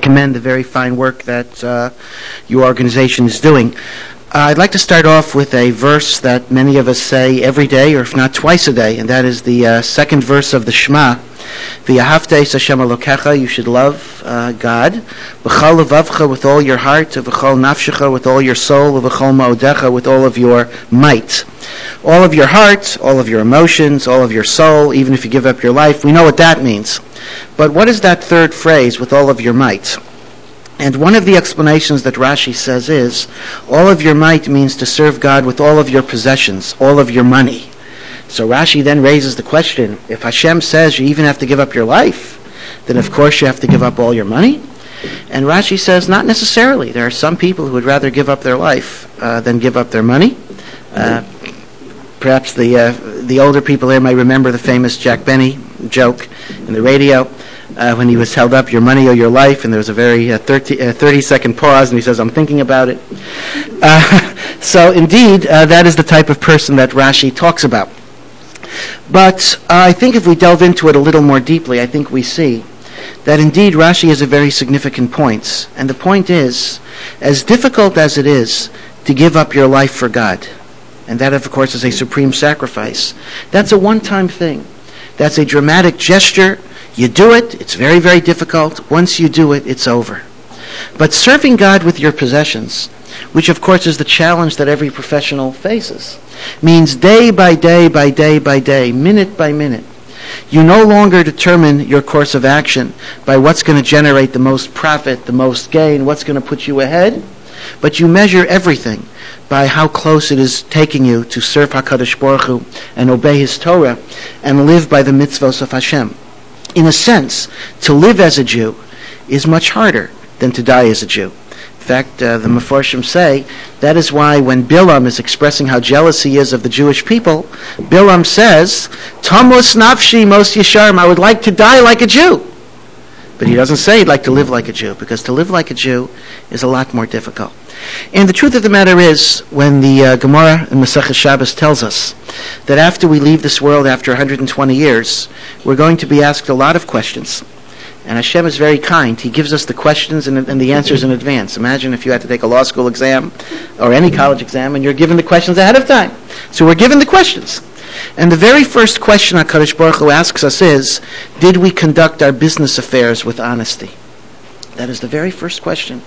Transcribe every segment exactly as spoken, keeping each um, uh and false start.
commend the very fine work that uh, your organization is doing. Uh, I'd like to start off with a verse that many of us say every day, or if not twice a day, and that is the uh, second verse of the Shema. V'yahavta es Hashem Elokecha, you should love uh, God. V'chal levavcha, with all your heart. V'chal nafshecha, with all your soul. V'chal ma'odecha, with all of your might. All of your heart, all of your emotions, all of your soul, even if you give up your life. We know what that means. But what is that third phrase, with all of your might? And one of the explanations that Rashi says is, all of your might means to serve God with all of your possessions, all of your money. So Rashi then raises the question, if Hashem says you even have to give up your life, then of course you have to give up all your money? And Rashi says, not necessarily. There are some people who would rather give up their life uh, than give up their money. Uh, perhaps the uh, the older people here might remember the famous Jack Benny joke in the radio uh, when he was held up, your money or your life, and there was a very uh, thirty, uh, thirty second pause, and he says, I'm thinking about it. Uh, so indeed, uh, that is the type of person that Rashi talks about. But uh, I think if we delve into it a little more deeply, I think we see that indeed Rashi has a very significant point. And the point is, as difficult as it is to give up your life for God, and that of course is a supreme sacrifice, that's a one-time thing. That's a dramatic gesture. You do it, it's very, very difficult. Once you do it, it's over. But serving God with your possessions, which of course is the challenge that every professional faces, means day by day by day by day, minute by minute, you no longer determine your course of action by what's going to generate the most profit, the most gain, what's going to put you ahead, but you measure everything by how close it is taking you to serve HaKadosh Baruch Hu and obey His Torah and live by the mitzvos of Hashem. In a sense, to live as a Jew is much harder than to die as a Jew. In fact, uh, the Mefarshim say that is why when Bilam is expressing how jealous he is of the Jewish people, Bilam says, Tamus nafshi mos yesharim, I would like to die like a Jew. But he doesn't say he'd like to live like a Jew, because to live like a Jew is a lot more difficult. And the truth of the matter is, when the uh, Gemara in Masechah Shabbos tells us that after we leave this world after one hundred twenty years, we're going to be asked a lot of questions. And Hashem is very kind. He gives us the questions and, and the answers in advance. Imagine if you had to take a law school exam or any college exam and you're given the questions ahead of time. So we're given the questions. And the very first question HaKadosh Baruch Hu asks us is, did we conduct our business affairs with honesty? That is the very first question.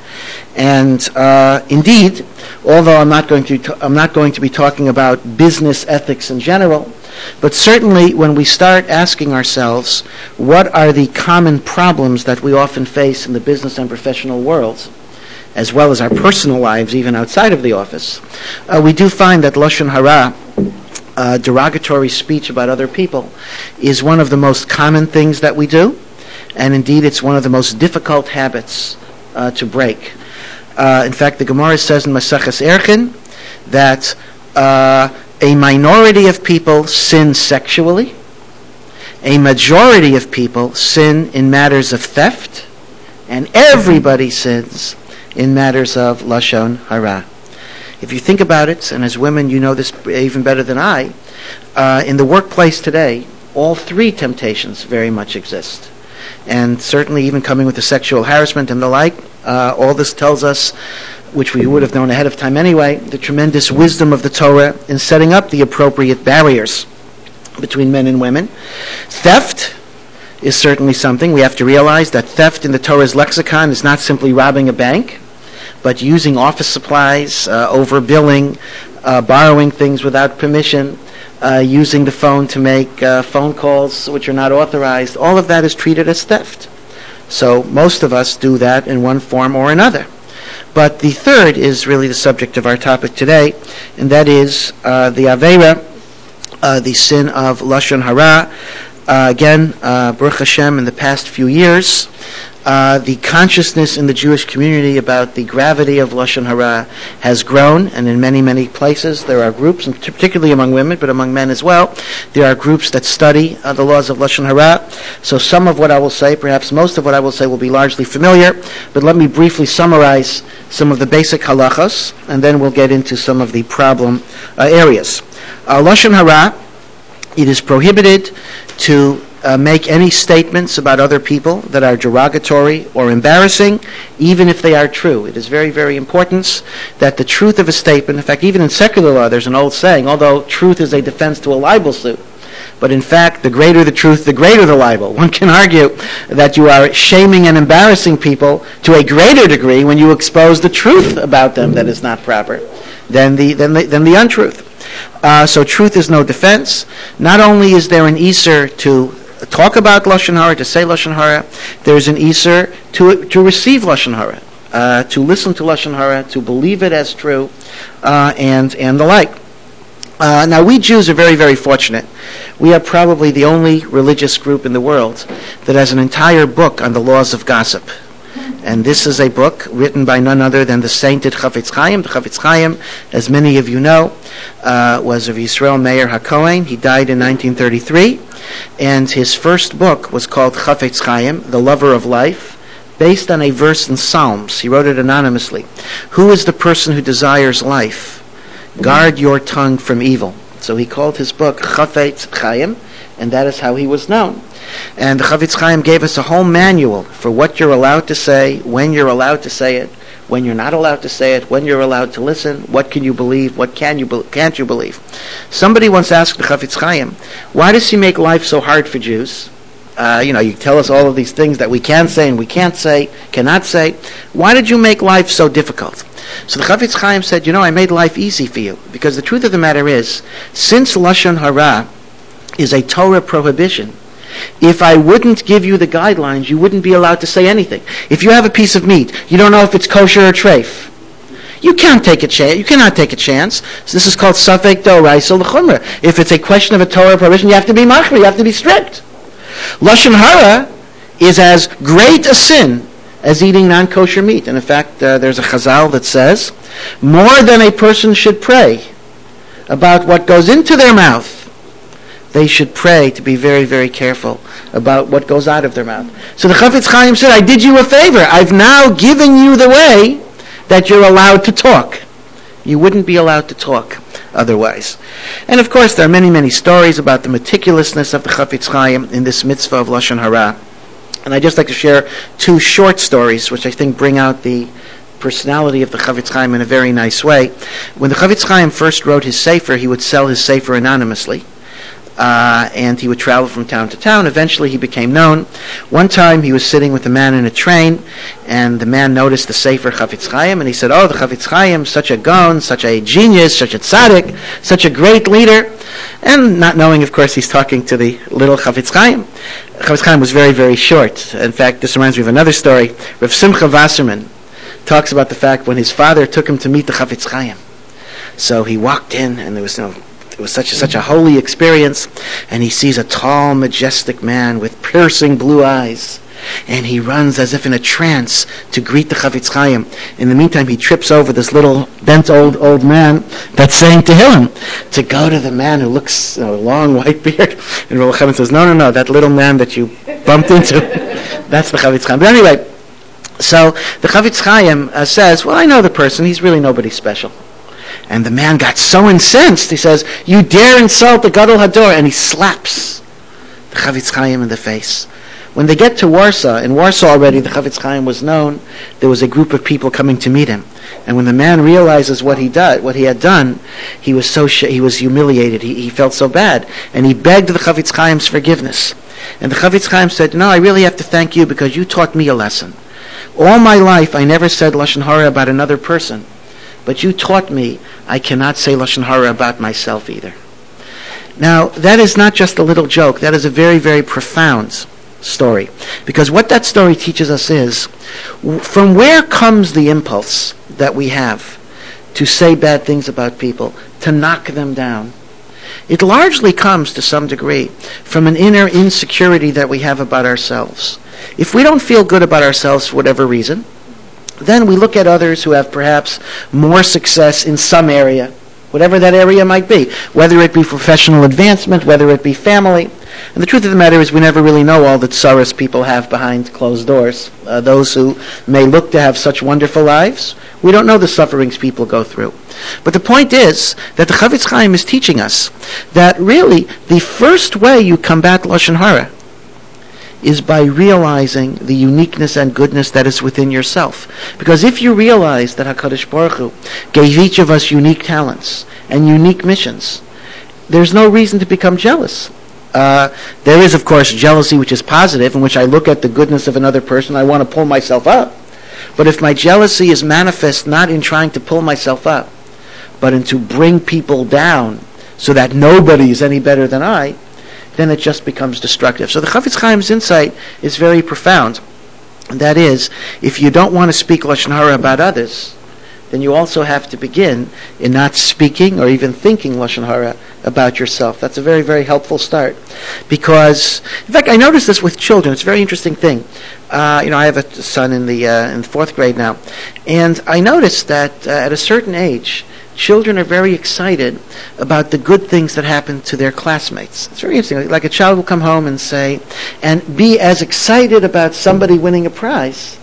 And uh, indeed, although I'm not going to t- I'm not going to be talking about business ethics in general, but certainly when we start asking ourselves, what are the common problems that we often face in the business and professional worlds, as well as our personal lives, even outside of the office, uh, we do find that Lashon Hara, uh, derogatory speech about other people, is one of the most common things that we do, and indeed it's one of the most difficult habits uh, to break. Uh, in fact, the Gemara says in Maseches Erchin that uh, a minority of people sin sexually. A majority of people sin in matters of theft. And everybody sins in matters of Lashon Hara. If you think about it, and as women you know this even better than I, uh, in the workplace today, all three temptations very much exist. And certainly even coming with the sexual harassment and the like, uh, all this tells us, which we would have known ahead of time anyway, the tremendous wisdom of the Torah in setting up the appropriate barriers between men and women. Theft is certainly something. We have to realize that theft in the Torah's lexicon is not simply robbing a bank, but using office supplies, uh, overbilling, uh, borrowing things without permission, uh, using the phone to make uh, phone calls which are not authorized. All of that is treated as theft. So most of us do that in one form or another. But the third is really the subject of our topic today, and that is uh, the Aveira, uh, the sin of Lashon Hara. Uh, again, uh, Baruch Hashem, in the past few years, uh, the consciousness in the Jewish community about the gravity of Lashon Hara has grown, and in many, many places there are groups, and particularly among women, but among men as well, there are groups that study uh, the laws of Lashon Hara. So some of what I will say, perhaps most of what I will say, will be largely familiar, but let me briefly summarize some of the basic halachos, and then we'll get into some of the problem uh, areas. Uh, Lashon Hara, it is prohibited to uh, make any statements about other people that are derogatory or embarrassing, even if they are true. It is very, very important that the truth of a statement, in fact, even in secular law, there's an old saying, although truth is a defense to a libel suit, but in fact, the greater the truth, the greater the libel. One can argue that you are shaming and embarrassing people to a greater degree when you expose the truth about them that is not proper than the, than the, than the untruth. Uh, so truth is no defense. Not only is there an Eser to talk about Lashon Hara, to say Lashon Hara, there's an Eser to to receive Lashon Hara, uh, to listen to Lashon Hara, to believe it as true, uh, and and the like. Uh, now, we Jews are very, very fortunate. We are probably the only religious group in the world that has an entire book on the laws of gossip. And this is a book written by none other than the sainted Chafetz Chaim. The Chafetz Chaim, as many of you know, uh, was of Yisrael Meir HaKohen. He died in nineteen thirty-three. And his first book was called Chafetz Chaim, The Lover of Life, based on a verse in Psalms. He wrote it anonymously. Who is the person who desires life? Guard your tongue from evil. So he called his book Chafetz Chaim, and that is how he was known. And the Chafetz Chaim gave us a whole manual for what you're allowed to say, when you're allowed to say it, when you're not allowed to say it, when you're allowed to listen, what can you believe, what can you be- can't you believe. Somebody once asked the Chafetz Chaim, why does he make life so hard for Jews? Uh, you know, you tell us all of these things that we can say and we can't say, cannot say. Why did you make life so difficult? So the Chafetz Chaim said, you know, I made life easy for you. Because the truth of the matter is, since Lashon Hara is a Torah prohibition, if I wouldn't give you the guidelines, you wouldn't be allowed to say anything. If you have a piece of meat, you don't know if it's kosher or treif. You can't take a chance. You cannot take a chance. So this is called Safek D'Oraisa L'Chumra. If it's a question of a Torah prohibition, you have to be machmir, you have to be strict. Lashon Hara is as great a sin as eating non-kosher meat. And in fact, uh, there's a chazal that says, more than a person should pray about what goes into their mouth, they should pray to be very, very careful about what goes out of their mouth. So the Chafetz Chaim said, I did you a favor. I've now given you the way that you're allowed to talk. You wouldn't be allowed to talk otherwise. And of course, there are many, many stories about the meticulousness of the Chafetz Chaim in this mitzvah of Lashon Hara. And I'd just like to share two short stories, which I think bring out the personality of the Chafetz Chaim in a very nice way. When the Chafetz Chaim first wrote his sefer, he would sell his sefer anonymously. Uh, and he would travel from town to town. Eventually he became known. One time he was sitting with a man in a train, and the man noticed the Sefer Chafetz Chaim, and he said, oh, the Chafetz Chaim, such a gaon, such a genius, such a tzaddik, such a great leader. And not knowing, of course, he's talking to the little Chafetz Chaim. Chafetz Chaim was very, very short. In fact, this reminds me of another story. Rav Simcha Wasserman talks about the fact when his father took him to meet the Chafetz Chaim. So he walked in, and there was no... It was such a, such a holy experience, and he sees a tall, majestic man with piercing blue eyes, and he runs as if in a trance to greet the Chafetz Chaim. In the meantime, he trips over this little bent old old man that's saying Tehillim, to go to the man who looks, you know, long white beard. And Rav Chaim says, no, no, no, that little man that you bumped into, that's the Chafetz Chaim. But anyway, so the Chafetz Chaim uh, says, well, I know the person, he's really nobody special. And the man got so incensed, he says, you dare insult the Gadol Hador, and he slaps the Chafetz Chaim in the face. When they get to Warsaw, in Warsaw already the Chafetz Chaim was known, there was a group of people coming to meet him. And when the man realizes what he did, what he had done, he was so sh- he was humiliated, he, he felt so bad, and he begged the Chafetz Chaim's forgiveness. And the Chafetz Chaim said, no, I really have to thank you because you taught me a lesson. All my life I never said Lashon Hara about another person. But you taught me I cannot say Lashon Hara about myself either. Now, that is not just a little joke. That is a very, very profound story. Because what that story teaches us is, from where comes the impulse that we have to say bad things about people, to knock them down? It largely comes, to some degree, from an inner insecurity that we have about ourselves. If we don't feel good about ourselves for whatever reason, then we look at others who have perhaps more success in some area, whatever that area might be, whether it be professional advancement, whether it be family. And the truth of the matter is we never really know all the tsaras people have behind closed doors. Uh, those who may look to have such wonderful lives, we don't know the sufferings people go through. But the point is that the Chafetz Chaim is teaching us that really the first way you combat Lashon Hara is by realizing the uniqueness and goodness that is within yourself. Because if you realize that HaKadosh Baruch Hu gave each of us unique talents and unique missions, there's no reason to become jealous. Uh, there is, of course, jealousy which is positive, in which I look at the goodness of another person, I want to pull myself up. But if my jealousy is manifest not in trying to pull myself up, but in to bring people down so that nobody is any better than I, then it just becomes destructive. So the Chafetz Chaim's insight is very profound. And that is, if you don't want to speak Lashon Hara about others, then you also have to begin in not speaking or even thinking Lashon Hara about yourself. That's a very, very helpful start. Because, in fact, I noticed this with children. It's a very interesting thing. Uh, you know, I have a son in the uh, in the fourth grade now. And I noticed that uh, at a certain age, children are very excited about the good things that happen to their classmates. It's very interesting. Like a child will come home and say, and be as excited about somebody winning a prize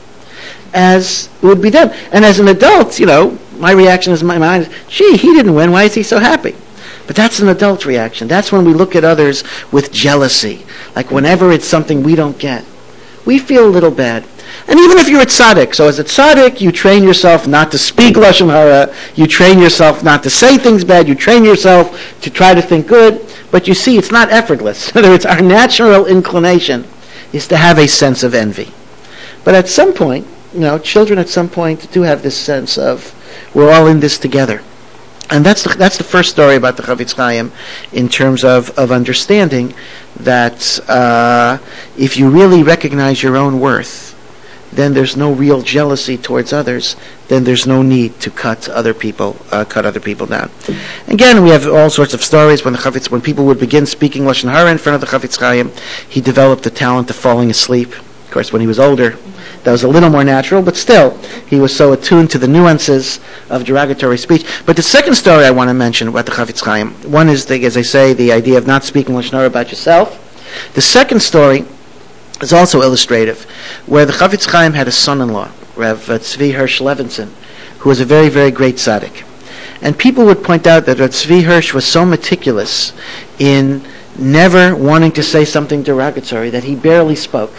as it would be them. And as an adult, you know, my reaction is, my mind is, gee, he didn't win. Why is he so happy? But that's an adult reaction. That's when we look at others with jealousy. Like whenever it's something we don't get, we feel a little bad. And even if you're a tzaddik, so as a tzaddik, you train yourself not to speak Lashon Hara, you train yourself not to say things bad, you train yourself to try to think good, but you see, it's not effortless. In other words, our natural inclination is to have a sense of envy. But at some point, you know, children at some point do have this sense of, we're all in this together. And that's the, that's the first story about the Chafetz Chaim in terms of, of understanding that uh, if you really recognize your own worth, then there's no real jealousy towards others. Then there's no need to cut other people, uh, cut other people down. Again, we have all sorts of stories when the Chafetz, when people would begin speaking Lashon Hara in front of the Chafetz Chaim, he developed the talent of falling asleep. Of course, when he was older, that was a little more natural, but still, he was so attuned to the nuances of derogatory speech. But the second story I want to mention about the Chafetz Chaim, one is, the, as I say, the idea of not speaking Lashon Hara about yourself. The second story is also illustrative, where the Chafetz Chaim had a son-in-law, Rav Tzvi Hirsch Levinson, who was a very, very great tzaddik. And people would point out that Rav Tzvi Hirsch was so meticulous in never wanting to say something derogatory that he barely spoke.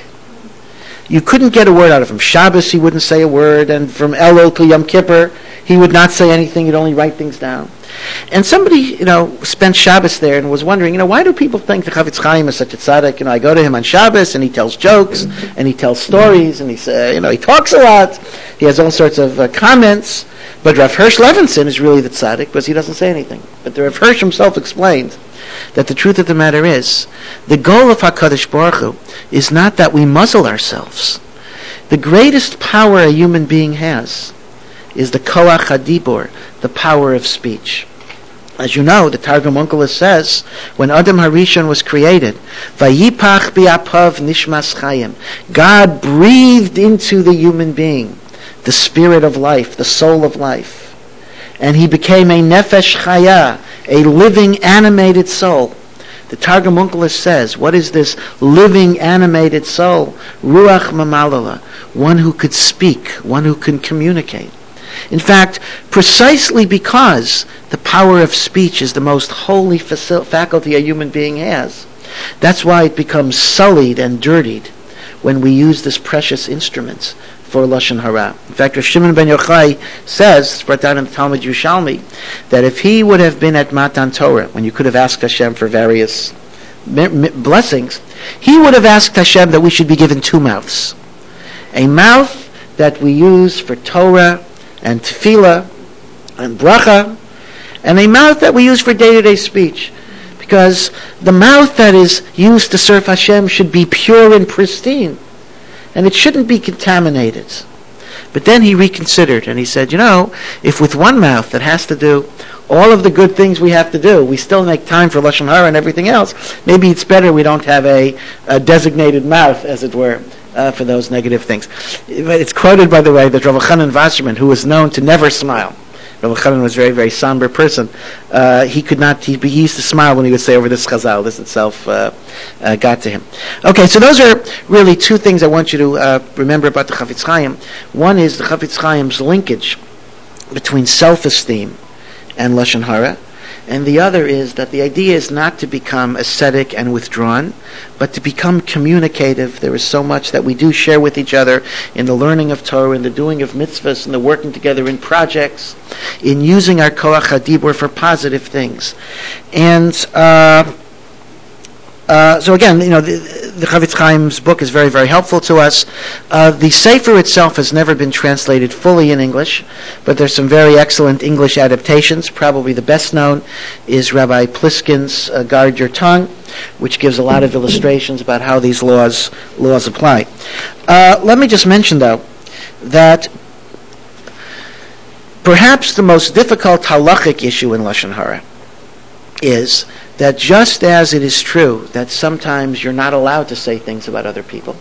You couldn't get a word out of him. Shabbos, he wouldn't say a word, and from Elul to Yom Kippur, he would not say anything. He'd only write things down. And somebody, you know, spent Shabbos there and was wondering, you know, why do people think the Chafetz Chaim is such a tzaddik? You know, I go to him on Shabbos and he tells jokes and he tells stories and he say, you know, he talks a lot. He has all sorts of uh, comments. But Rav Hirsch Levinson is really the tzaddik because he doesn't say anything. But the Rav Hirsch himself explained that the truth of the matter is, the goal of HaKadosh Baruch Hu is not that we muzzle ourselves. The greatest power a human being has is the koach hadibur, the power of speech. As you know, the Targum Onkelos says, when Adam Harishon was created, Vayipach bi'apav nishmas chayim, God breathed into the human being the spirit of life, the soul of life, and he became a nefesh chaya, a living, animated soul. The Targum Onkelos says, what is this living, animated soul? Ruach mamalala, one who could speak, one who can communicate. In fact, precisely because the power of speech is the most holy facil- faculty a human being has, that's why it becomes sullied and dirtied when we use this precious instrument for Lashon Hara. In fact, Rav Shimon ben Yochai says, it's brought down in the Talmud Yerushalmi, that if he would have been at Matan Torah, when you could have asked Hashem for various m- m- blessings, he would have asked Hashem that we should be given two mouths. A mouth that we use for Torah and tefillah and bracha, and a mouth that we use for day-to-day speech. Because the mouth that is used to serve Hashem should be pure and pristine, and it shouldn't be contaminated. But then he reconsidered, and he said, you know, if with one mouth that has to do all of the good things we have to do, we still make time for Lashon Hara and everything else, maybe it's better we don't have a, a designated mouth, as it were, Uh, for those negative things. It's quoted, by the way, that Rav Chanan Wasserman, who was known to never smile. Rav Chanan was a very, very somber person. Uh, he could not, he, he used to smile when he would say over this chazal. This itself uh, uh, got to him. Okay, so those are really two things I want you to uh, remember about the Chafetz Chaim. One is the Chafetz Chaim's linkage between self-esteem and Lashon Hara. And the other is that the idea is not to become ascetic and withdrawn, but to become communicative. There is so much that we do share with each other in the learning of Torah, in the doing of mitzvahs, in the working together in projects, in using our koach hadibur for positive things. And uh, uh, so again, you know, the, the Chafetz Chaim's book is very, very helpful to us. Uh, the Sefer itself has never been translated fully in English, but there's some very excellent English adaptations. Probably the best known is Rabbi Pliskin's uh, Guard Your Tongue, which gives a lot of illustrations about how these laws laws apply. Uh, let me just mention, though, that perhaps the most difficult halachic issue in Lashon Hara is that just as it is true that sometimes you're not allowed to say things about other people,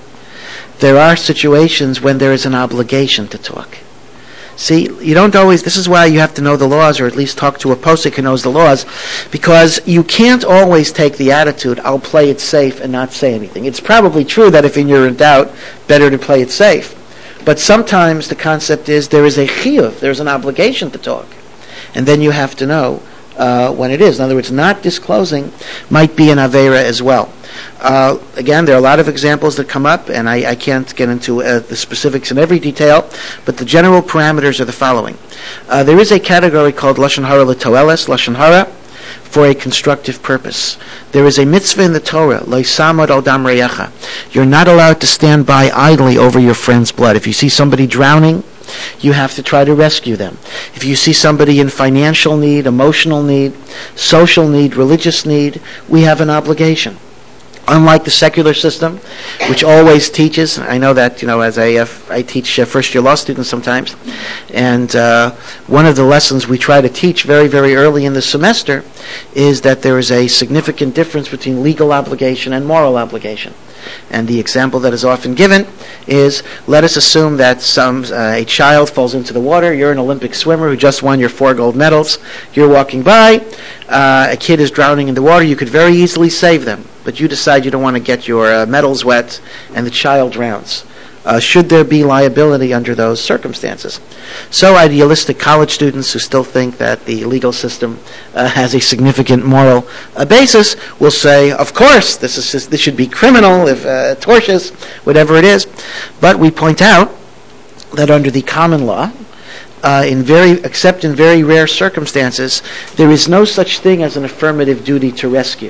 there are situations when there is an obligation to talk. See, you don't always, this is why you have to know the laws, or at least talk to a posek who knows the laws, because you can't always take the attitude, I'll play it safe and not say anything. It's probably true that if you're in doubt, better to play it safe. But sometimes the concept is there is a chiyuv, there's an obligation to talk. And then you have to know uh, when it is. In other words, not disclosing might be an aveira as well. Uh, again, there are a lot of examples that come up, and I, I can't get into uh, the specifics in every detail, but the general parameters are the following. Uh, there is a category called Lashon Hara L'Toeles, Lashon Hara, for a constructive purpose. There is a mitzvah in the Torah, Lo Samad Al Dam Reyecha. You're not allowed to stand by idly over your friend's blood. If you see somebody drowning, you have to try to rescue them. If you see somebody in financial need, emotional need, social need, religious need, we have an obligation. Unlike the secular system, which always teaches, I know that, you know, as I, uh, I teach uh, first-year law students sometimes, and uh, one of the lessons we try to teach very, very early in the semester is that there is a significant difference between legal obligation and moral obligation. And the example that is often given is, let us assume that some uh, a child falls into the water. You're an Olympic swimmer who just won your four gold medals. You're walking by. Uh, a kid is drowning in the water. You could very easily save them, but you decide you don't want to get your uh, medals wet, and the child drowns. Uh, should there be liability under those circumstances? So idealistic college students who still think that the legal system uh, has a significant moral uh, basis will say, of course, this is just, this should be criminal, if uh, tortious, whatever it is. But we point out that under the common law, uh, in very, except in very rare circumstances, there is no such thing as an affirmative duty to rescue.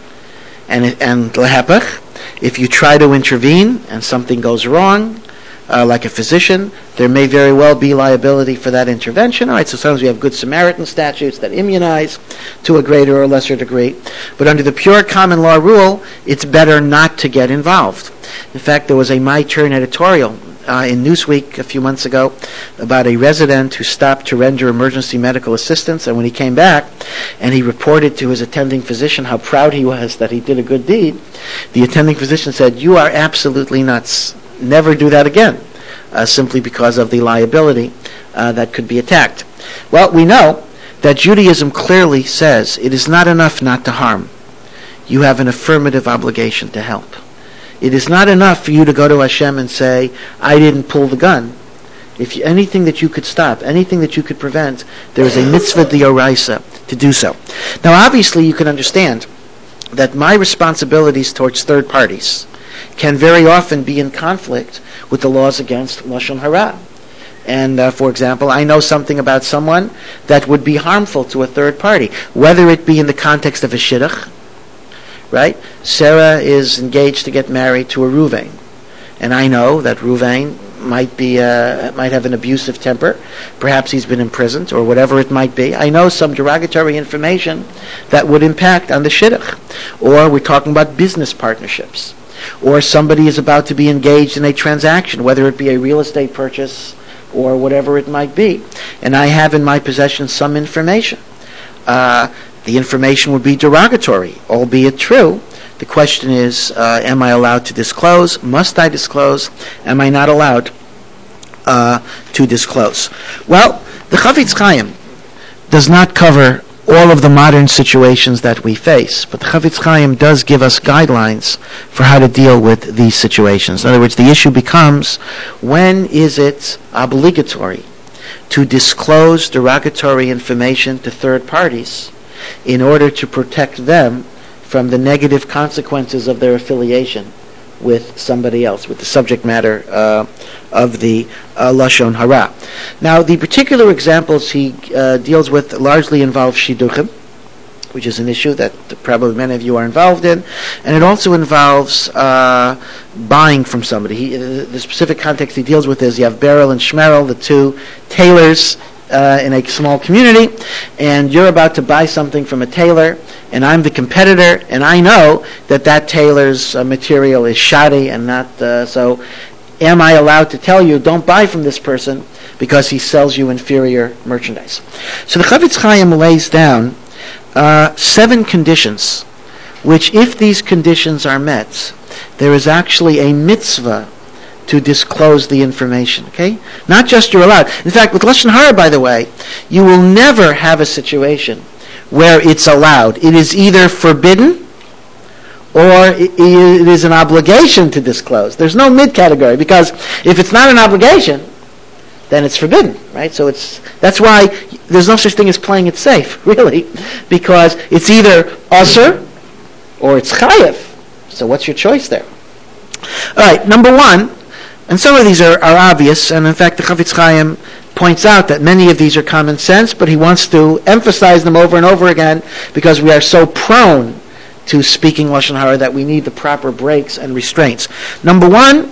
And and lehepach, if you try to intervene and something goes wrong, uh, like a physician, there may very well be liability for that intervention. All right, so sometimes we have Good Samaritan statutes that immunize to a greater or lesser degree. But under the pure common law rule, it's better not to get involved. In fact, there was a My Turn editorial uh, in Newsweek a few months ago about a resident who stopped to render emergency medical assistance, and when he came back and he reported to his attending physician how proud he was that he did a good deed, the attending physician said, "You are absolutely nuts. Never do that again," uh, simply because of the liability uh, that could be attacked. Well, we know that Judaism clearly says it is not enough not to harm. You have an affirmative obligation to help. It is not enough for you to go to Hashem and say, "I didn't pull the gun." If you, anything that you could stop, anything that you could prevent, there is a mitzvah d'oraisa to do so. Now, obviously, you can understand that my responsibilities towards third parties can very often be in conflict with the laws against Lashon Hara. And, uh, for example, I know something about someone that would be harmful to a third party, whether it be in the context of a shidduch, right? Sarah is engaged to get married to a Ruvain, and I know that Ruvain might be uh, might have an abusive temper. Perhaps he's been imprisoned, or whatever it might be. I know some derogatory information that would impact on the shidduch. Or we're talking about business partnerships. Or somebody is about to be engaged in a transaction, whether it be a real estate purchase or whatever it might be. And I have in my possession some information. Uh, the information would be derogatory, albeit true. The question is, uh, am I allowed to disclose? Must I disclose? Am I not allowed uh, to disclose? Well, the Chafetz Chaim does not cover all of the modern situations that we face, but the Chafetz Chaim does give us guidelines for how to deal with these situations. In other words, the issue becomes, when is it obligatory to disclose derogatory information to third parties in order to protect them from the negative consequences of their affiliation with somebody else, with the subject matter uh, of the uh, Lashon Hara. Now, the particular examples he uh, deals with largely involve Shidduchim, which is an issue that probably many of you are involved in, and it also involves uh, buying from somebody. He, the specific context he deals with is you have Beryl and Shmerel, the two tailors uh, in a small community, and you're about to buy something from a tailor, and I'm the competitor, and I know that that tailor's uh, material is shoddy and not, uh, so am I allowed to tell you, don't buy from this person because he sells you inferior merchandise? So the Chavetz Chaim lays down uh, seven conditions, which if these conditions are met, there is actually a mitzvah to disclose the information, okay? Not just you're allowed. In fact, with Lashon Hara, by the way, you will never have a situation where it's allowed. It is either forbidden or it is an obligation to disclose. There's no mid-category, because if it's not an obligation, then it's forbidden, right? So it's that's why there's no such thing as playing it safe, really, because it's either asur or it's chayev. So what's your choice there? All right, number one, and some of these are, are obvious, and in fact the Chavetz Chaim points out that many of these are common sense, but he wants to emphasize them over and over again because we are so prone to speaking Lashon Hara that we need the proper breaks and restraints. Number one,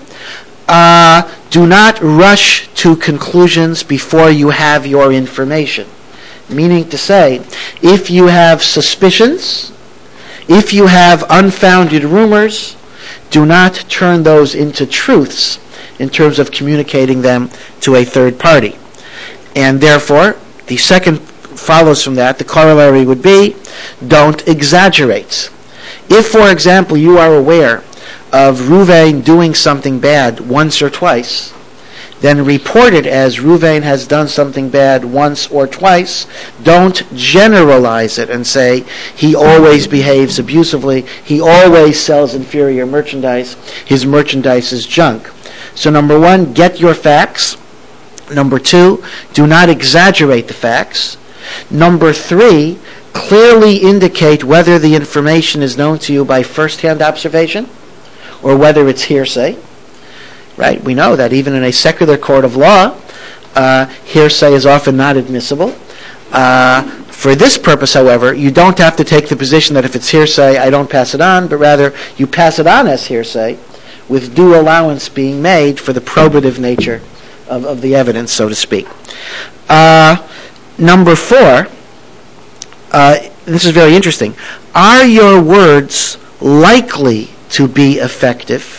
uh, do not rush to conclusions before you have your information. Meaning to say, if you have suspicions, if you have unfounded rumors, do not turn those into truths in terms of communicating them to a third party. And therefore, the second follows from that. The corollary would be, don't exaggerate. If, for example, you are aware of Ruvain doing something bad once or twice, then report it as Ruvain has done something bad once or twice. Don't generalize it and say, he always behaves abusively, he always sells inferior merchandise, his merchandise is junk. So number one, get your facts. Number two, do not exaggerate the facts. Number three, clearly indicate whether the information is known to you by first-hand observation or whether it's hearsay. Right? We know that even in a secular court of law, uh, hearsay is often not admissible. Uh, for this purpose, however, you don't have to take the position that if it's hearsay, I don't pass it on, but rather you pass it on as hearsay, with due allowance being made for the probative nature of, of the evidence, so to speak. Uh, number four, uh, this is very interesting. Are your words likely to be effective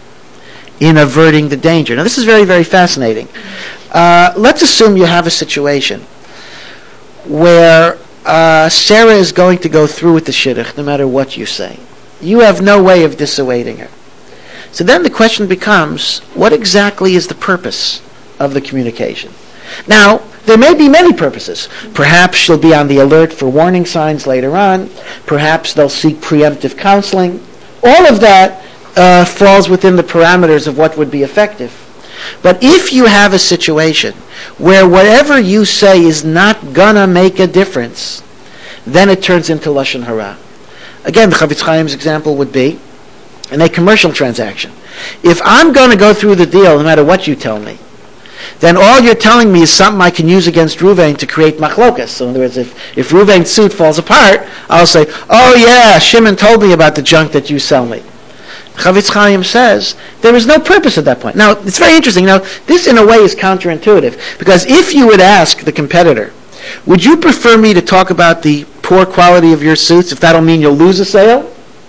in averting the danger? Now, this is very, very fascinating. Uh, let's assume you have a situation where uh, Sarah is going to go through with the shidduch no matter what you say. You have no way of dissuading her. So then the question becomes, what exactly is the purpose of the communication? Now, there may be many purposes. Perhaps she'll be on the alert for warning signs later on. Perhaps they'll seek preemptive counseling. All of that uh, falls within the parameters of what would be effective. But if you have a situation where whatever you say is not gonna make a difference, then it turns into Lashon Hara. Again, the Chavetz Chaim's example would be in a commercial transaction. If I'm going to go through the deal no matter what you tell me, then all you're telling me is something I can use against Ruvain to create machlokas. So in other words, if, if Ruvain's suit falls apart, I'll say, oh yeah, Shimon told me about the junk that you sell me. Chavetz Chaim says there is no purpose at that point. Now, it's very interesting. Now, this in a way is counterintuitive, because if you would ask the competitor, would you prefer me to talk about the poor quality of your suits if that'll mean you'll lose a sale?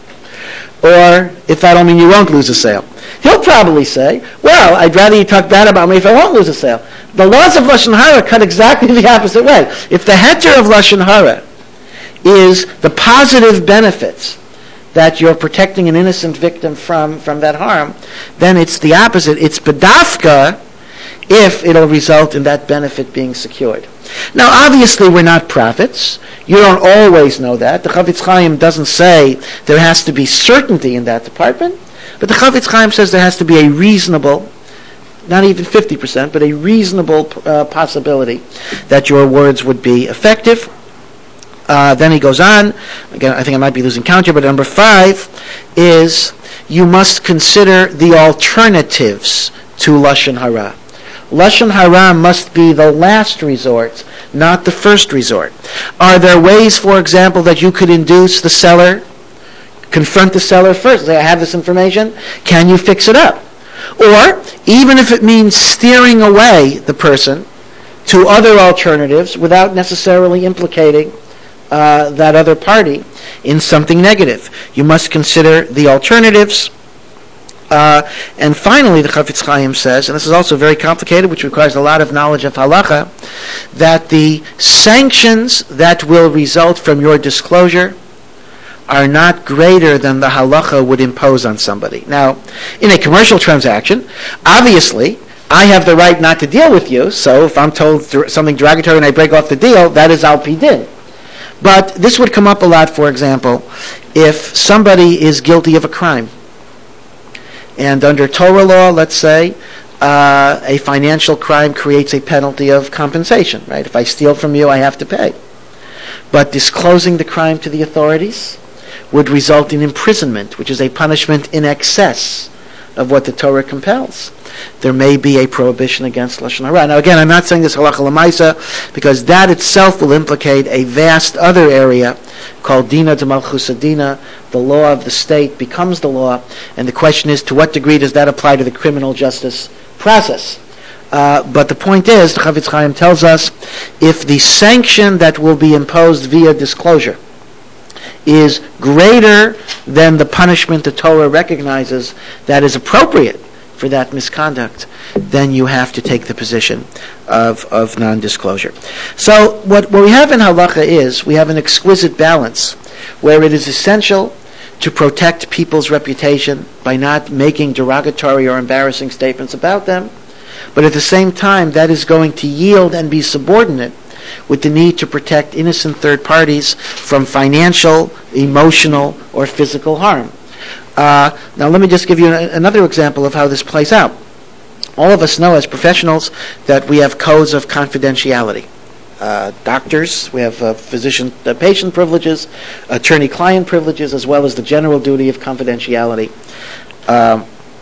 Or if that'll mean you won't lose a sale? He'll probably say, well, I'd rather you talk bad about me if I won't lose a sale. The laws of Lashon Hara cut exactly the opposite way. If the heter of Lashon Hara is the positive benefits that you're protecting an innocent victim from, from that harm, then it's the opposite. It's bedafka if it'll result in that benefit being secured. Now, obviously, we're not prophets. You don't always know that. The Chavetz Chaim doesn't say there has to be certainty in that department, but the Chavetz Chaim says there has to be a reasonable, not even fifty percent, but a reasonable uh, possibility that your words would be effective. Uh, then he goes on. Again, I think I might be losing count here, but number five is you must consider the alternatives to Lashon Hara. Lashon Hara must be the last resort, not the first resort. Are there ways, for example, that you could induce the seller, confront the seller first, say, I have this information, can you fix it up? Or, even if it means steering away the person to other alternatives without necessarily implicating uh, that other party in something negative. You must consider the alternatives. Uh, and finally, the Chafetz Chaim says, and this is also very complicated, which requires a lot of knowledge of halacha, that the sanctions that will result from your disclosure are not greater than the halacha would impose on somebody. Now, in a commercial transaction, obviously, I have the right not to deal with you, so if I'm told something derogatory and I break off the deal, that is al pi din. But this would come up a lot, for example, if somebody is guilty of a crime. And under Torah law, let's say, uh, a financial crime creates a penalty of compensation, right? If I steal from you, I have to pay. But disclosing the crime to the authorities would result in imprisonment, which is a punishment in excess of what the Torah compels. There may be a prohibition against Lashon Hara. Now again, I'm not saying this halacha l'maisa, because that itself will implicate a vast other area called Dina de Malchus Dina. The law of the state becomes the law, and the question is, to what degree does that apply to the criminal justice process? Uh, but the point is, the Chafetz Chaim tells us, if the sanction that will be imposed via disclosure is greater than the punishment the Torah recognizes that is appropriate for that misconduct, then you have to take the position of, of non-disclosure. So what, what we have in halacha is, we have an exquisite balance where it is essential to protect people's reputation by not making derogatory or embarrassing statements about them, but at the same time that is going to yield and be subordinate with the need to protect innocent third parties from financial, emotional, or physical harm. Uh, now let me just give you a, another example of how this plays out. All of us know as professionals that we have codes of confidentiality. Uh, doctors, we have uh, physician-patient privileges, attorney-client privileges, as well as the general duty of confidentiality. Uh,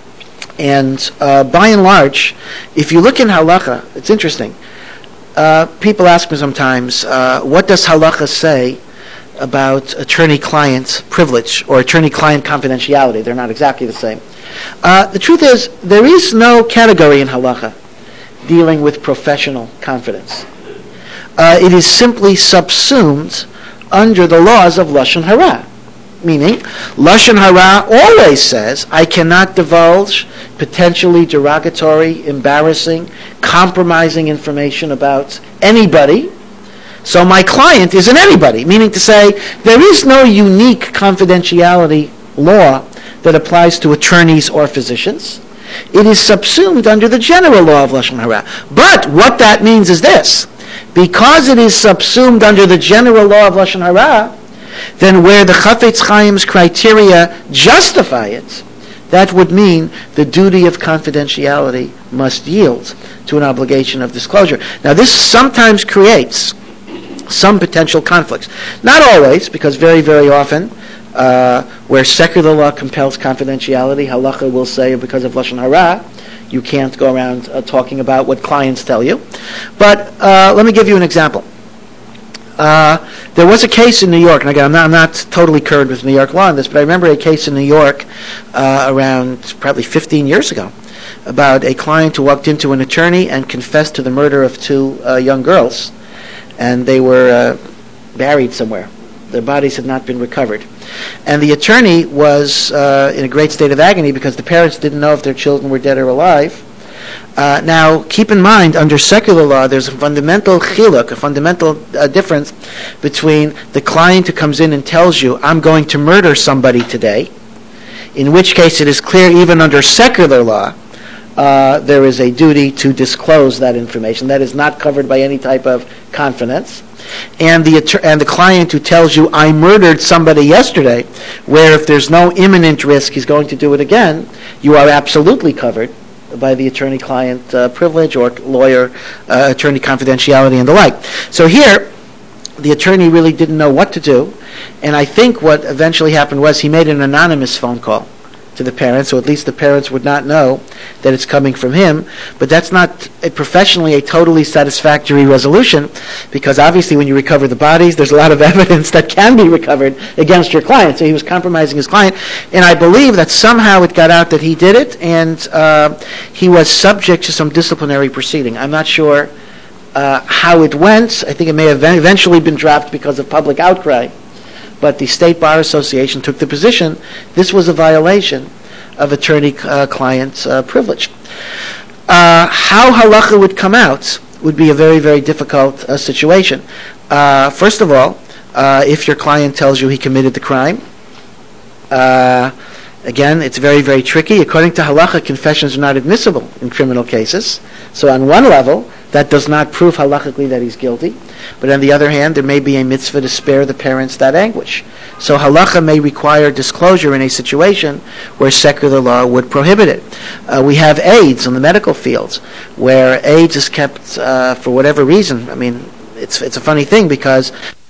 and uh, by and large, if you look in halacha, it's interesting. Uh, people ask me sometimes, uh, what does halacha say about attorney-client privilege or attorney-client confidentiality? They're not exactly the same. Uh, the truth is, there is no category in halacha dealing with professional confidence. Uh, it is simply subsumed under the laws of Lashon Hara. Meaning, Lashon Hara always says, I cannot divulge potentially derogatory, embarrassing, compromising information about anybody. So my client isn't anybody, meaning to say there is no unique confidentiality law that applies to attorneys or physicians. It is subsumed under the general law of Lashon Hara. But what that means is this. Because it is subsumed under the general law of Lashon Hara, then where the Chafetz Chaim's criteria justify it, that would mean the duty of confidentiality must yield to an obligation of disclosure. Now this sometimes creates some potential conflicts. Not always, because very, very often, uh, where secular law compels confidentiality, halacha will say because of Lashon Hara, you can't go around uh, talking about what clients tell you. But uh, let me give you an example. Uh, there was a case in New York, and again, I'm not, I'm not totally current with New York law on this, but I remember a case in New York uh, around probably fifteen years ago about a client who walked into an attorney and confessed to the murder of two uh, young girls, and they were uh, buried somewhere. Their bodies had not been recovered. And the attorney was uh, in a great state of agony because the parents didn't know if their children were dead or alive. Uh, now, keep in mind, under secular law, there's a fundamental chiluk, a fundamental uh, difference between the client who comes in and tells you, I'm going to murder somebody today, in which case it is clear even under secular law, uh, there is a duty to disclose that information. That is not covered by any type of confidence. And the att- and the client who tells you, I murdered somebody yesterday, where if there's no imminent risk he's going to do it again, you are absolutely covered by the attorney-client uh, privilege or lawyer, uh, attorney confidentiality and the like. So here, the attorney really didn't know what to do, and I think what eventually happened was he made an anonymous phone call to the parents, so at least the parents would not know that it's coming from him. But that's not a, professionally a totally satisfactory resolution, because obviously when you recover the bodies, there's a lot of evidence that can be recovered against your client. So he was compromising his client, and I believe that somehow it got out that he did it, and uh, he was subject to some disciplinary proceeding. I'm not sure uh, how it went. I think it may have eventually been dropped because of public outcry. But the State Bar Association took the position this was a violation of attorney-client uh, privilege. Uh, how halacha would come out would be a very, very difficult uh, situation. Uh, first of all, uh, if your client tells you he committed the crime, uh, again, it's very, very tricky. According to halacha, confessions are not admissible in criminal cases. So on one level, that does not prove halachically that he's guilty. But on the other hand, there may be a mitzvah to spare the parents that anguish. So halacha may require disclosure in a situation where secular law would prohibit it. Uh, we have AIDS in the medical fields, where AIDS is kept uh, for whatever reason. I mean, it's it's a funny thing because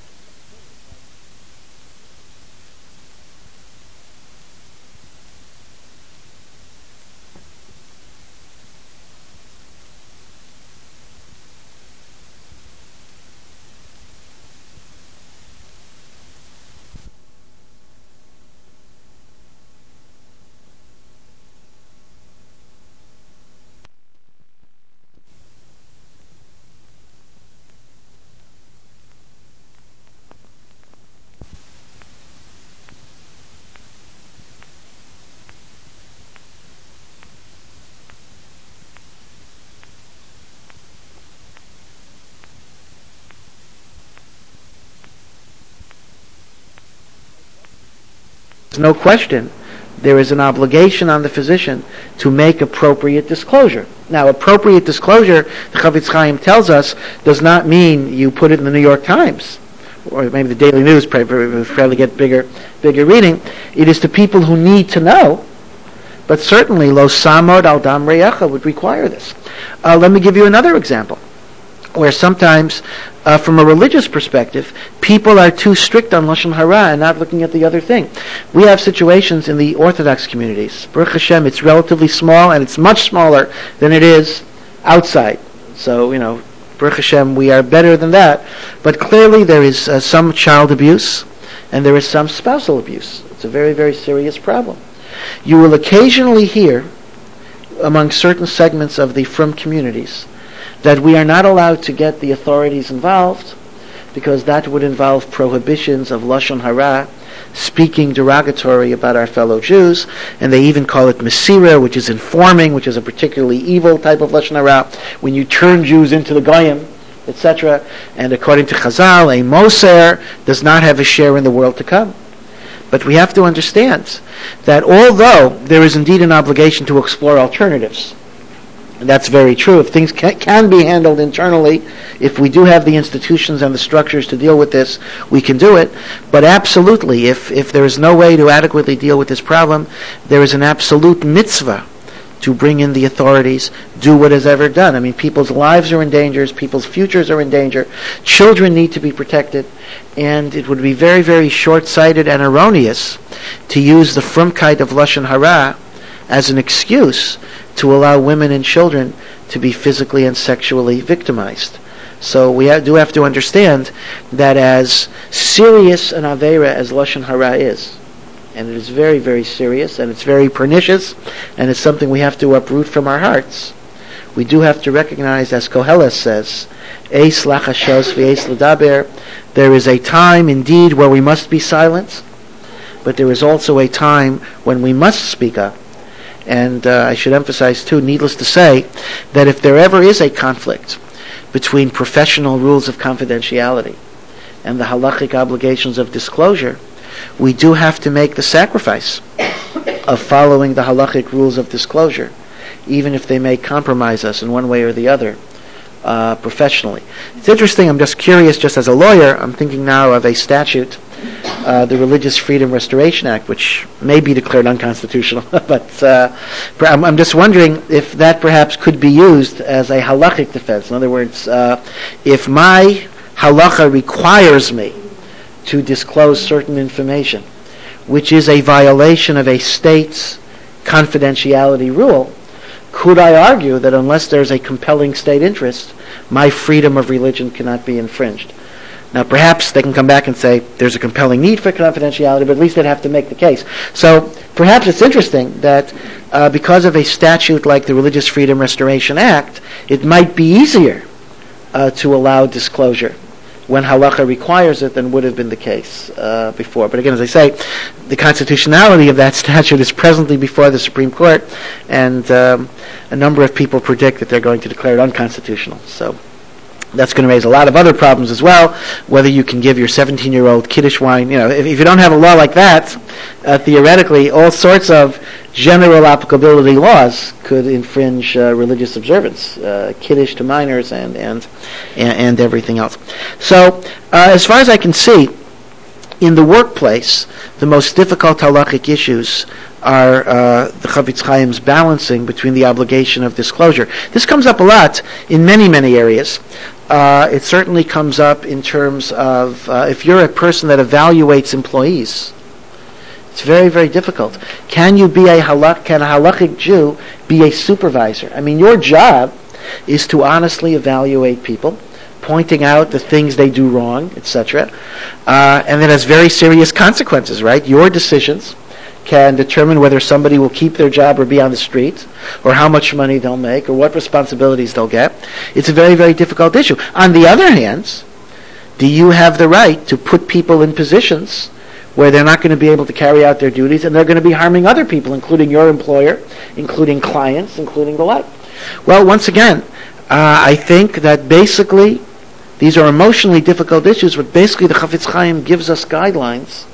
no question, there is an obligation on the physician to make appropriate disclosure. Now, appropriate disclosure, the Chavetz Chaim tells us, does not mean you put it in the New York Times, or maybe the Daily News, probably get bigger, bigger reading. It is to people who need to know, but certainly lo samod al dam re'echa would require this. Uh, let me give you another example, where sometimes, uh, from a religious perspective, people are too strict on Lashon Hara and not looking at the other thing. We have situations in the Orthodox communities. Baruch Hashem, it's relatively small, and it's much smaller than it is outside. So, you know, Baruch Hashem, we are better than that. But clearly there is uh, some child abuse, and there is some spousal abuse. It's a very, very serious problem. You will occasionally hear, among certain segments of the frum communities, that we are not allowed to get the authorities involved because that would involve prohibitions of Lashon Hara, speaking derogatory about our fellow Jews, and they even call it Mesira, which is informing, which is a particularly evil type of Lashon Hara, when you turn Jews into the Goyim, et cetera. And according to Chazal, a Moser does not have a share in the world to come. But we have to understand that although there is indeed an obligation to explore alternatives, and that's very true. If things can, can be handled internally, if we do have the institutions and the structures to deal with this, we can do it. But absolutely, if, if there is no way to adequately deal with this problem, there is an absolute mitzvah to bring in the authorities, do what is ever done. I mean, people's lives are in danger, people's futures are in danger, children need to be protected, and it would be very, very short-sighted and erroneous to use the frumkeit of Lashon Hara as an excuse to allow women and children to be physically and sexually victimized. So we have, do have to understand that as serious an Aveira as Lashon Hara is, and it is very, very serious, and it's very pernicious, and it's something we have to uproot from our hearts, we do have to recognize, as Koheles says, Eis lachashos v'eis l'daber, there is a time indeed where we must be silent, but there is also a time when we must speak up. And uh, I should emphasize, too, needless to say, that if there ever is a conflict between professional rules of confidentiality and the halachic obligations of disclosure, we do have to make the sacrifice of following the halachic rules of disclosure, even if they may compromise us in one way or the other uh, professionally. It's interesting, I'm just curious, just as a lawyer, I'm thinking now of a statute, Uh, the Religious Freedom Restoration Act, which may be declared unconstitutional, but uh, I'm, I'm just wondering if that perhaps could be used as a halachic defense. In other words, uh, if my halacha requires me to disclose certain information, which is a violation of a state's confidentiality rule, could I argue that unless there's a compelling state interest, my freedom of religion cannot be infringed? Now, perhaps they can come back and say there's a compelling need for confidentiality, but at least they'd have to make the case. So perhaps it's interesting that uh, because of a statute like the Religious Freedom Restoration Act, it might be easier uh, to allow disclosure when halacha requires it than would have been the case uh, before. But again, as I say, the constitutionality of that statute is presently before the Supreme Court, and um, a number of people predict that they're going to declare it unconstitutional. So that's going to raise a lot of other problems as well, whether you can give your seventeen-year-old Kiddush wine. You know, if, if you don't have a law like that, uh, theoretically, all sorts of general applicability laws could infringe uh, religious observance, uh, Kiddush to minors and and and, and everything else. So, uh, as far as I can see, in the workplace, the most difficult halachic issues are uh, the Chafetz Chaim's balancing between the obligation of disclosure. This comes up a lot in many, many areas. Uh, it certainly comes up in terms of uh, if you're a person that evaluates employees, it's very, very difficult. Can you be a halach, can a halachic Jew be a supervisor? I mean, your job is to honestly evaluate people, pointing out the things they do wrong, et cetera. Uh, and that has very serious consequences, right? Your decisions can determine whether somebody will keep their job or be on the street, or how much money they'll make, or what responsibilities they'll get. It's a very, very difficult issue. On the other hand, do you have the right to put people in positions where they're not going to be able to carry out their duties, and they're going to be harming other people, including your employer, including clients, including the like? Well, once again, uh, I think that basically these are emotionally difficult issues, but basically the Chafetz Chaim gives us guidelines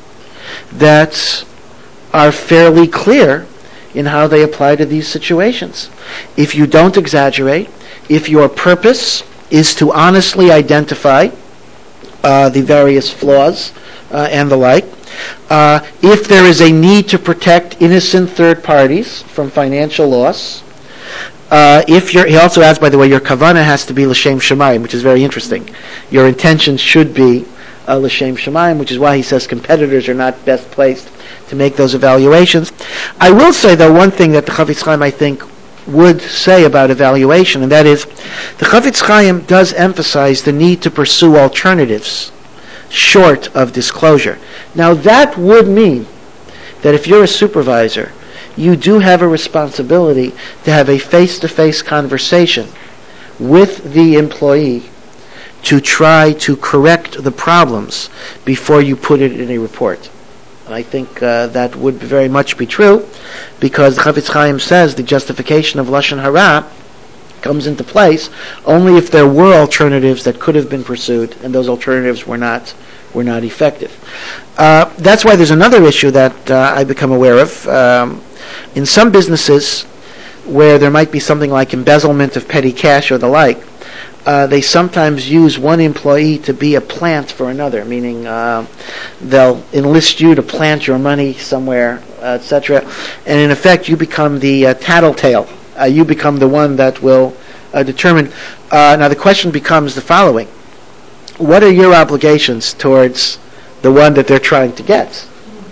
that are fairly clear in how they apply to these situations. If you don't exaggerate, if your purpose is to honestly identify uh, the various flaws uh, and the like, uh, if there is a need to protect innocent third parties from financial loss, uh, if you're, he also adds, by the way, your kavanah has to be l'shem shamayim, which is very interesting. Your intention should be uh, l'shem shamayim, which is why he says competitors are not best placed to make those evaluations. I will say, though, one thing that the Chafetz Chaim, I think, would say about evaluation, and that is, the Chafetz Chaim does emphasize the need to pursue alternatives short of disclosure. Now, that would mean that if you're a supervisor, you do have a responsibility to have a face-to-face conversation with the employee to try to correct the problems before you put it in a report. And I think uh, that would very much be true, because the Chafetz Chaim says the justification of Lashon Hara comes into place only if there were alternatives that could have been pursued, and those alternatives were not were not effective. Uh, that's why there's another issue that uh, I become aware of. Um, in some businesses where there might be something like embezzlement of petty cash or the like, Uh, they sometimes use one employee to be a plant for another, meaning uh, they'll enlist you to plant your money somewhere, uh, et cetera. And in effect, you become the uh, tattletale. Uh, you become the one that will uh, determine. Uh, now, the question becomes the following. What are your obligations towards the one that they're trying to get?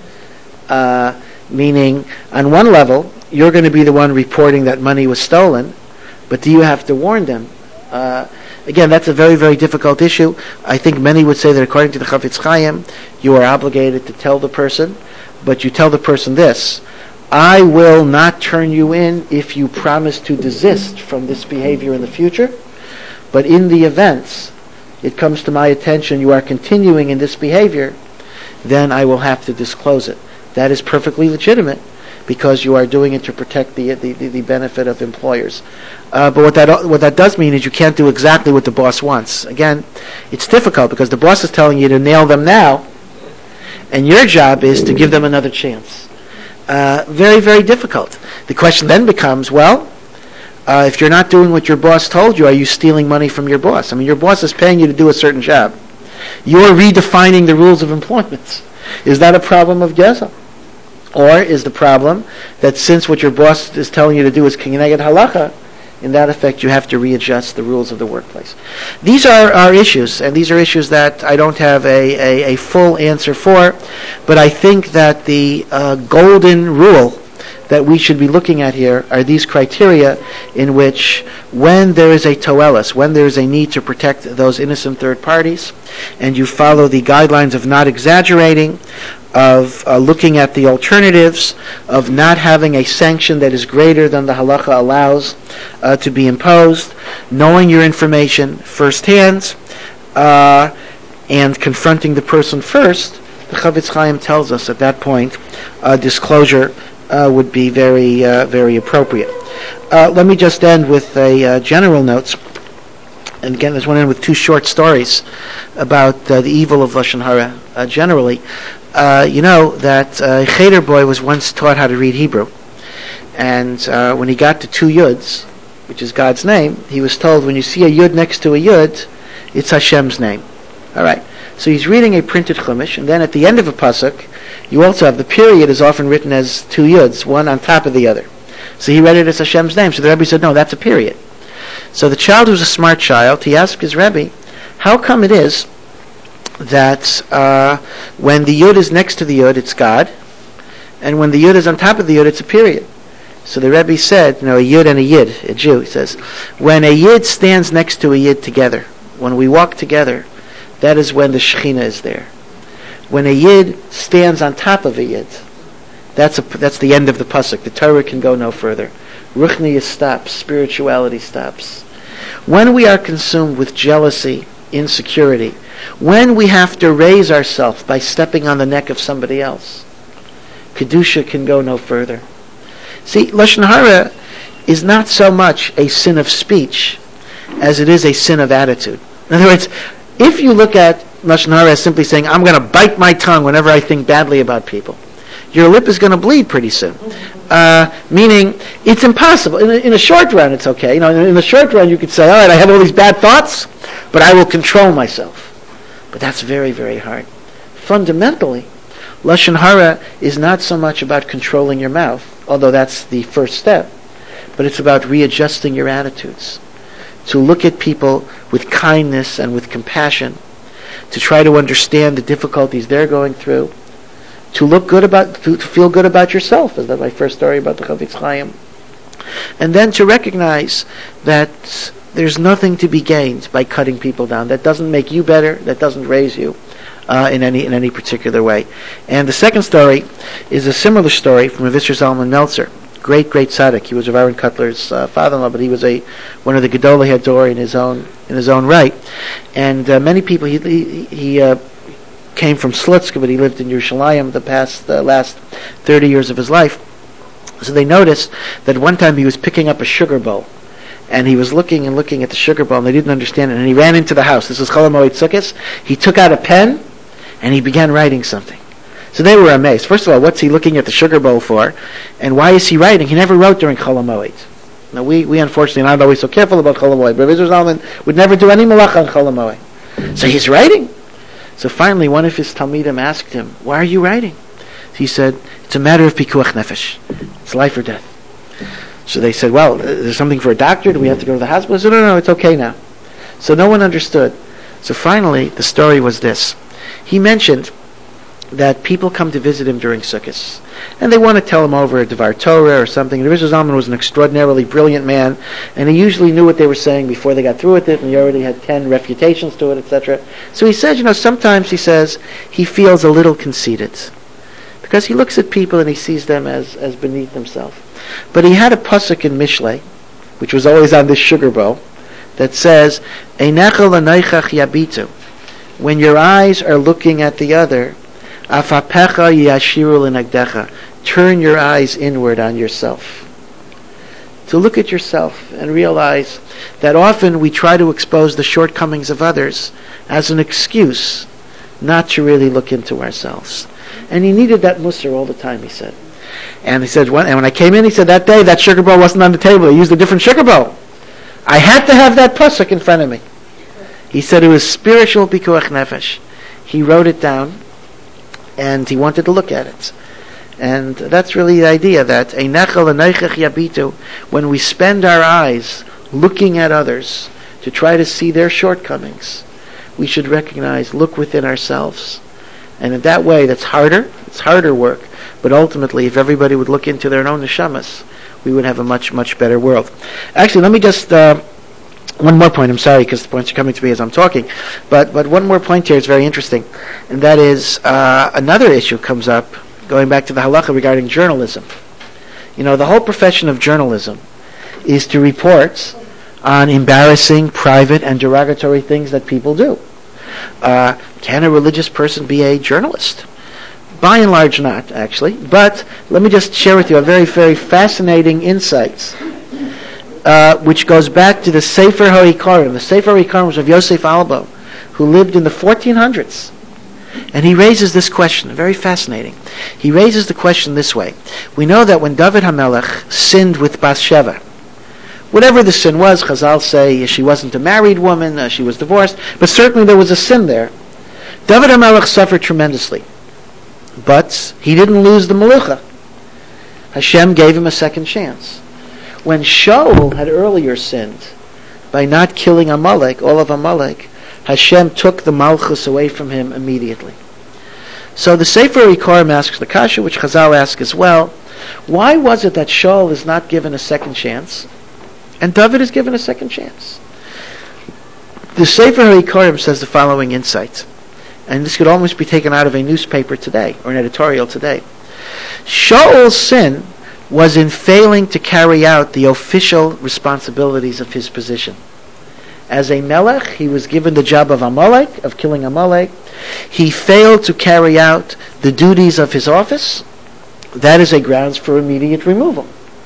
Uh, meaning, on one level, you're going to be the one reporting that money was stolen, but do you have to warn them? Uh, again, that's a very, very difficult issue. I think many would say that according to the Chafetz Chaim, you are obligated to tell the person, but you tell the person this: I will not turn you in if you promise to desist from this behavior in the future, but in the events it comes to my attention you are continuing in this behavior, then I will have to disclose it. That is perfectly legitimate, because you are doing it to protect the the, the benefit of employers. Uh, but what that what that does mean is you can't do exactly what the boss wants. Again, it's difficult because the boss is telling you to nail them now, and your job is to give them another chance. Uh, very, very difficult. The question then becomes, well, uh, if you're not doing what your boss told you, are you stealing money from your boss? I mean, your boss is paying you to do a certain job. You're redefining the rules of employment. Is that a problem of Geza? Or is the problem that since what your boss is telling you to do is kineged halacha, in that effect, you have to readjust the rules of the workplace. These are our issues, and these are issues that I don't have a, a, a full answer for, but I think that the uh, golden rule that we should be looking at here are these criteria in which when there is a toelis, when there is a need to protect those innocent third parties, and you follow the guidelines of not exaggerating, of uh, looking at the alternatives, of not having a sanction that is greater than the halacha allows uh, to be imposed, knowing your information firsthand, uh, and confronting the person first, the Chavetz Chaim tells us at that point uh, disclosure uh, would be very, uh, very appropriate. Uh, let me just end with a uh, general notes. And again, there's one end with two short stories about uh, the evil of Lashon Hara uh, generally. Uh, you know that uh, Cheder boy was once taught how to read Hebrew. And uh, when he got to two Yuds, which is God's name, he was told, when you see a Yud next to a Yud, it's Hashem's name. All right. So he's reading a printed Chumash, and then at the end of a pasuk, you also have the period is often written as two Yuds, one on top of the other. So he read it as Hashem's name. So the Rebbe said, no, that's a period. So the child was a smart child. He asked his Rebbe, how come it is that uh, when the Yud is next to the Yud, it's God, and when the Yud is on top of the Yud, it's a period? So the Rebbe said, you know, a Yud and a Yid, a Jew, he says, when a Yid stands next to a Yid together, when we walk together, that is when the Shekhinah is there. When a Yid stands on top of a Yid, that's a, that's the end of the pasuk. The Torah can go no further. Ruchniya stops, spirituality stops. When we are consumed with jealousy, insecurity, when we have to raise ourselves by stepping on the neck of somebody else, Kedusha can go no further. See, Lashon Hara is not so much a sin of speech as it is a sin of attitude. In other words, if you look at Lashon Hara as simply saying, I'm going to bite my tongue whenever I think badly about people, your lip is going to bleed pretty soon. Uh, meaning, it's impossible. In a, in a short run, it's okay. You know, in, in the short run, you could say, all right, I have all these bad thoughts, but I will control myself. But that's very, very hard. Fundamentally, Lashon Hara is not so much about controlling your mouth, although that's the first step, but it's about readjusting your attitudes. To look at people with kindness and with compassion, to try to understand the difficulties they're going through, to look good about, to, to feel good about yourself, as that my first story about the Chavetz Chaim, and then to recognize that there's nothing to be gained by cutting people down. That doesn't make you better. That doesn't raise you uh, in any in any particular way. And the second story is a similar story from Rav Yisrael Zalman Meltzer, great great tzaddik. He was Rav Aaron Kotler's uh, father-in-law, but he was a one of the Gedolei Hador in his own in his own right. And uh, many people he he. he uh, came from Slutsk, but he lived in Yerushalayim the past uh, last thirty years of his life. So they noticed that one time he was picking up a sugar bowl, and he was looking and looking at the sugar bowl, and they didn't understand it, and he ran into the house. This was Chol HaMoed Sukkos. He took out a pen, and he began writing something. So they were amazed. First of all, what's he looking at the sugar bowl for, and why is he writing? He never wrote during Chol HaMoed. Now, we, we unfortunately are not always so careful about Chol HaMoed, but Rav Yisrael Zalman would never do any malacha on Chol HaMoed. So he's writing. So finally, one of his Talmidim asked him, why are you writing? He said, it's a matter of pikuach nefesh. It's life or death. So they said, well, is there something for a doctor? Do we have to go to the hospital? He said, no, no, no, it's okay now. So no one understood. So finally, the story was this. He mentioned that people come to visit him during Sukkot, and they want to tell him over a Devar Torah or something. Rav Yisrael Zalman was an extraordinarily brilliant man, and he usually knew what they were saying before they got through with it, and he already had ten refutations to it, et cetera. So he says, you know, sometimes he says he feels a little conceited, because he looks at people and he sees them as, as beneath himself. But he had a pasuk in Mishlei, which was always on this sugar bowl, that says, Einecha l'neichach yabitu. When your eyes are looking at the other, Afapecha yashiru l'nagdecha. Turn your eyes inward on yourself. To look at yourself and realize that often we try to expose the shortcomings of others as an excuse not to really look into ourselves. And he needed that musar all the time, he said. And he said, when, and when I came in, he said, that day that sugar bowl wasn't on the table. He used a different sugar bowl. I had to have that pasuk in front of me. He said it was spiritual pikuach nefesh. He wrote it down, and he wanted to look at it. And that's really the idea that einechel aneichech yabitu, when we spend our eyes looking at others to try to see their shortcomings, we should recognize, look within ourselves. And in that way, that's harder, it's harder work, but ultimately, if everybody would look into their own neshamas, we would have a much, much better world. Actually, let me just, uh, one more point, I'm sorry, because the points are coming to me as I'm talking, but but one more point here is very interesting, and that is, uh, another issue comes up, going back to the halacha regarding journalism. You know, the whole profession of journalism is to report on embarrassing, private, and derogatory things that people do. Uh, can a religious person be a journalist? By and large, not, actually. But let me just share with you a very, very fascinating insight, uh, which goes back to the Sefer HaIkarim. The Sefer HaIkarim was of Yosef Albo, who lived in the fourteen hundreds. And he raises this question, very fascinating. He raises the question this way. We know that when David HaMelech sinned with Bathsheba, whatever the sin was, Chazal say she wasn't a married woman, uh, she was divorced, but certainly there was a sin there. David HaMelech suffered tremendously, but he didn't lose the Melicha. Hashem gave him a second chance. When Shaul had earlier sinned by not killing Amalek, all of Amalek, Hashem took the Malchus away from him immediately. So the Sefer HaIkarim asks the kasha, which Chazal asks as well, why was it that Shaul is not given a second chance, and David is given a second chance? The Sefer HaIkarim says the following insight, and this could almost be taken out of a newspaper today, or an editorial today. Shaul's sin was in failing to carry out the official responsibilities of his position. As a melech, he was given the job of Amalek, of killing Amalek. He failed to carry out the duties of his office. That is a grounds for immediate removal.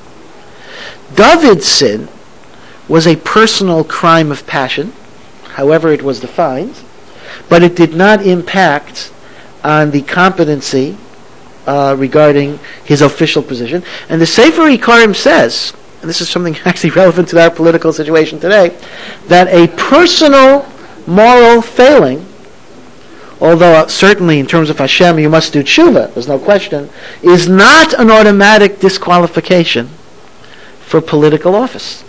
David's sin was a personal crime of passion, however it was defined, but it did not impact on the competency uh, regarding his official position. And the Sefer HaIkarim says, and this is something actually relevant to our political situation today, that a personal moral failing, although certainly in terms of Hashem you must do tshuva, there's no question, is not an automatic disqualification for political office.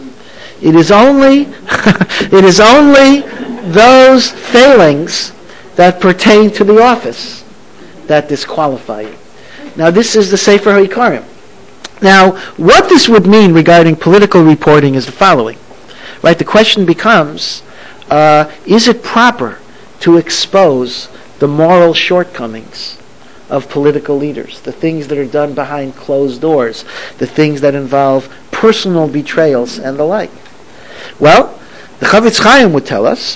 It is only it is only those failings that pertain to the office that disqualify you. Now this is the Sefer HaIkarim. Now, what this would mean regarding political reporting is the following. Right? The question becomes, uh, is it proper to expose the moral shortcomings of political leaders, the things that are done behind closed doors, the things that involve personal betrayals and the like? Well, the Chavetz Chaim would tell us,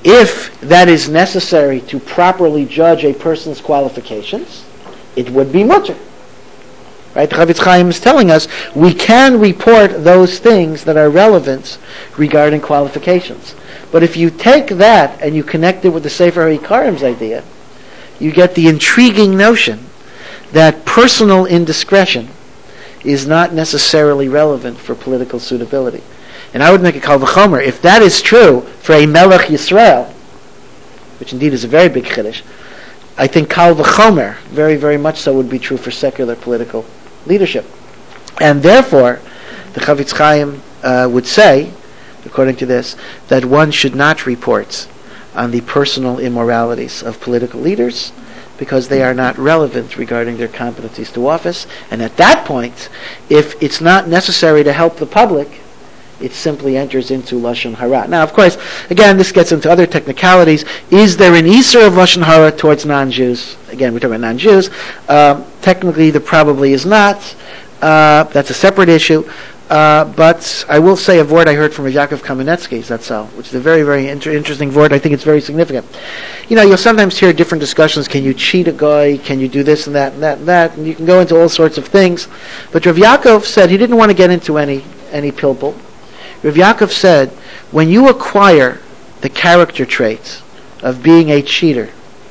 if that is necessary to properly judge a person's qualifications, it would be mutter. Right? The Chavetz Chaim is telling us we can report those things that are relevant regarding qualifications. But if you take that and you connect it with the Sefer HaIkarim's idea, you get the intriguing notion that personal indiscretion is not necessarily relevant for political suitability. And I would make a kal v'chomer, if that is true for a Melech Yisrael, which indeed is a very big chiddush, I think kal v'chomer, very, very much so, would be true for secular political leadership. And therefore, the Chavetz Chaim uh, would say, according to this, that one should not report on the personal immoralities of political leaders because they are not relevant regarding their competencies to office. And at that point, if it's not necessary to help the public, it simply enters into Lashon Hara. Now, of course, again, this gets into other technicalities. Is there an Isur of Lashon Hara towards non-Jews? Again, we're talking about non-Jews. Uh, technically, there probably is not. Uh, that's a separate issue. Uh, but I will say a word I heard from Yaakov Kamenetsky, that's all, which is a very, very inter- interesting word. I think it's very significant. You know, you'll sometimes hear different discussions. Can you cheat a guy? Can you do this and that and that and that? And you can go into all sorts of things. But Rav Yaakov said he didn't want to get into any, any pilpul. Rav Yaakov said, when you acquire the character traits of being a cheater,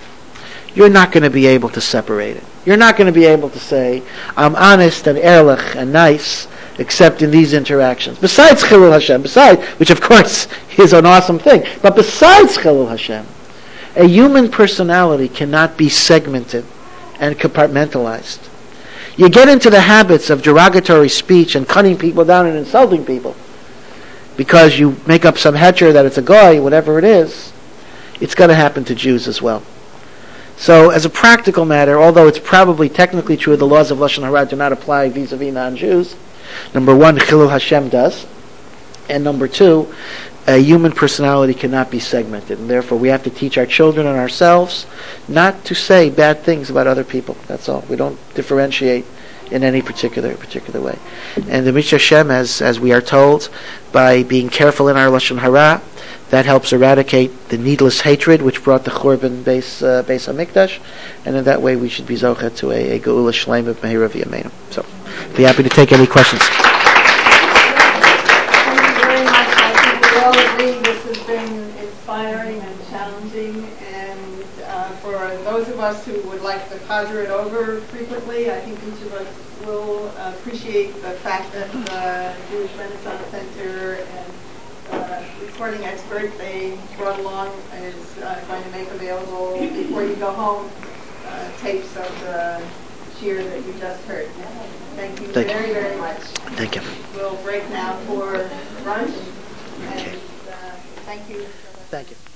you're not going to be able to separate it. You're not going to be able to say, I'm honest and ehrlich and nice, except in these interactions. Besides Chilul Hashem, besides, which of course is an awesome thing, but besides Chilul Hashem, a human personality cannot be segmented and compartmentalized. you get into the habits of derogatory speech and cutting people down and insulting people because you make up some heter that it's a guy, whatever it is, it's going to happen to Jews as well. So as a practical matter, although it's probably technically true the laws of Lashon Hara do not apply vis-a-vis non-Jews, number one, Chilul Hashem does, and number two, a human personality cannot be segmented, and therefore we have to teach our children and ourselves not to say bad things about other people. That's all. We don't differentiate in any particular particular way. And the Mitzvah Hashem, as as we are told, by being careful in our Lashon Hara, that helps eradicate the needless hatred which brought the Churban Beis uh, Beis Hamikdash, and in that way we should be zocha to a, a Geula Shleima of Mehira V'Yameinu. So, be happy to take any questions. All agree this has been inspiring and challenging, and uh, for those of us who would like to ponder it over frequently, I think each of us will uh, appreciate the fact that the Jewish Renaissance Center and uh, recording expert they brought along is uh, going to make available before you go home uh, tapes of the cheer that you just heard. Thank you Thank very, you. very much. Thank you. We'll break now for lunch. And, Okay. uh, thank you. Thank you.